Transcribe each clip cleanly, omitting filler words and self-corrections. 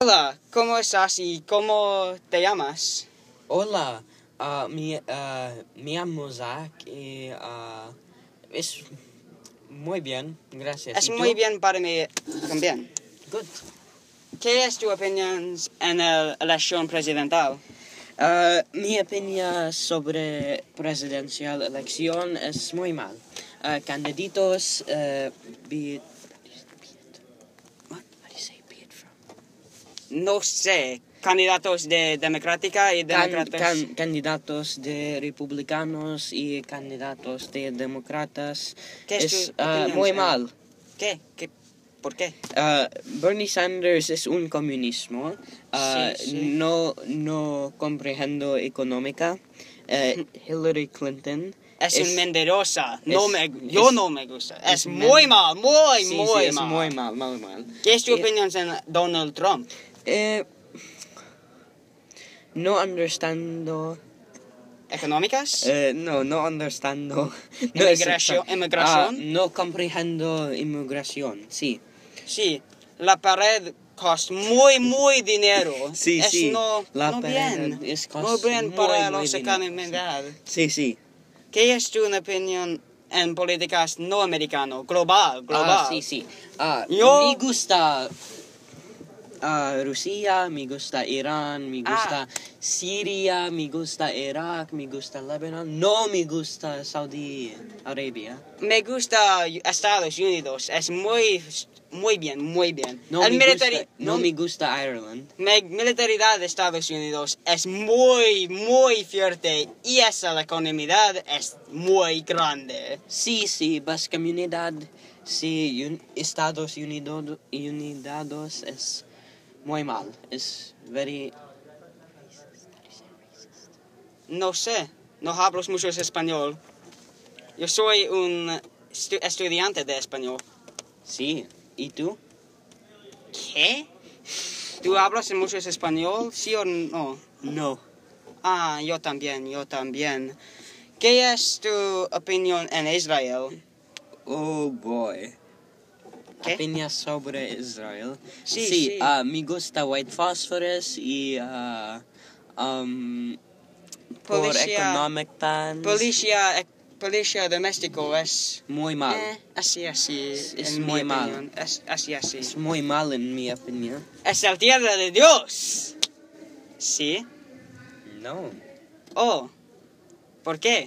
Hola, ¿cómo estás y cómo te llamas? Hola, me llamo Zach y es muy bien, gracias. Es ¿Y tú? muy bien para mí también. Good. ¿Qué es tu opinión en la elección presidencial? Mi opinión sobre presidencial elección es muy mal. Candidatos, what do you say be it from? No sé, candidatos de democrática y demócratas. Candidatos de republicanos y candidatos de demócratas ¿Qué es es tu opinión? muy mal. ¿Qué? ¿Por qué? Bernie Sanders es un comunismo. Sí. No comprehendo económica. Hillary Clinton Es un mentirosa. es- No me gusta. Es es muy mal, muy sí, mal. es muy mal. ¿Qué es tu opinión en Donald Trump? No understando. ¿Económicas? No understando. Inmigración. No comprehendo inmigración, sí. Sí, la pared costa muy dinero. Sí, es sí. No pared bien. costa No bien para muy los dinero. comunidad. Sí. ¿Qué es tu opinión en políticas no americano? Global. Sí. Yo- Me gusta Rusia, me gusta Irán, me gusta Siria, me gusta Irak, me gusta Lebanon. No me gusta Saudi Arabia. Me gusta Estados Unidos. Es muy bien. No me gusta Ireland. Militaridad de Estados Unidos es muy fuerte y la economía es muy grande. Sí, las comunidad, sí, Estados Unidos es muy mal. Es very No sé, no hablo mucho español. Yo soy un estudiante de español. sí. ¿Y tú? ¿Qué? ¿Tú hablas mucho español? ¿Sí o no? No. Yo también. ¿Qué es tu opinión en Israel? Oh boy. ¿Qué? Opinión sobre Israel. Sí. Me gusta White Phosphorus y por Policía- economic times. Policía doméstico es Muy mal. así, Es en muy mi mal. opinión. Es así. Es muy mal en mi opinión. Es el tierra de Dios. ¿Sí? No. Oh, ¿por qué?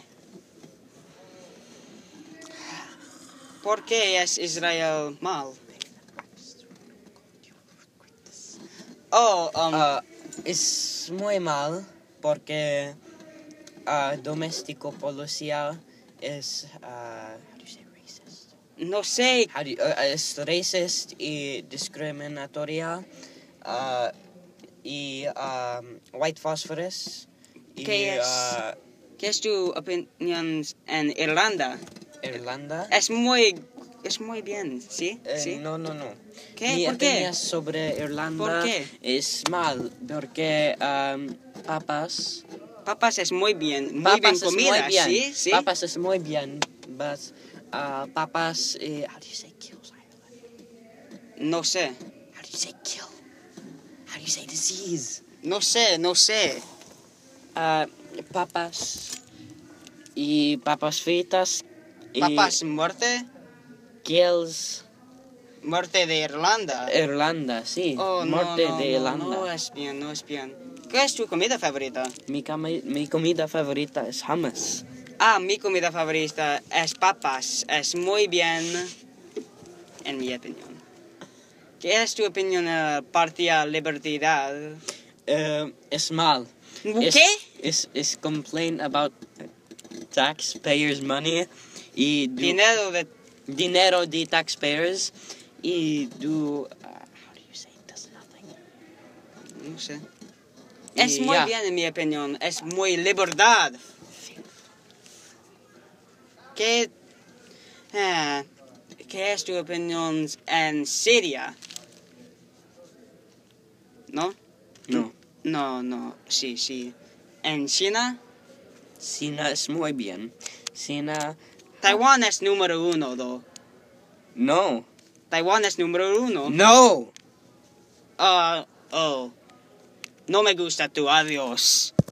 ¿Por qué es Israel mal? Es muy mal porque doméstico policía es how do you say racist? No sé. Es racist y discriminatoria y white phosphorus y ¿Qué es tu opinión en Irlanda? Irlanda. Es muy bien, ¿sí? ¿Sí? No. ¿Qué? Mi ¿Por qué? opinión sobre Irlanda ¿Por qué? es mal porque papas Papas es bien Papas es comida, muy bien. ¿sí? Papas es muy bien, but papas, how do you say kills Ireland? No sé. How do you say kill? How do you say disease? No sé. Papas y papas fritas y Papas muerte. kills Muerte de Irlanda. Irlanda, sí. Oh, Muerte no, de Irlanda. no es bien. ¿Qué es tu comida favorita? Mi comida favorita es hummus. Mi comida favorita es papas. Es muy bien, en mi opinión. ¿Qué es tu opinión en la Partida Libertad? Es mal. ¿Qué? Es complain about taxpayers' money y dinero de taxpayers y how do you say does nothing? No sé. Y Es muy ya. bien en mi opinión. Es muy libertad. ¿Qué es tu opinión en Siria? ¿No? No. Sí. ¿En China? China es muy bien. China. Taiwán es número 1, though. No. Taiwán es número 1. No. Oh, no me gusta tu adiós.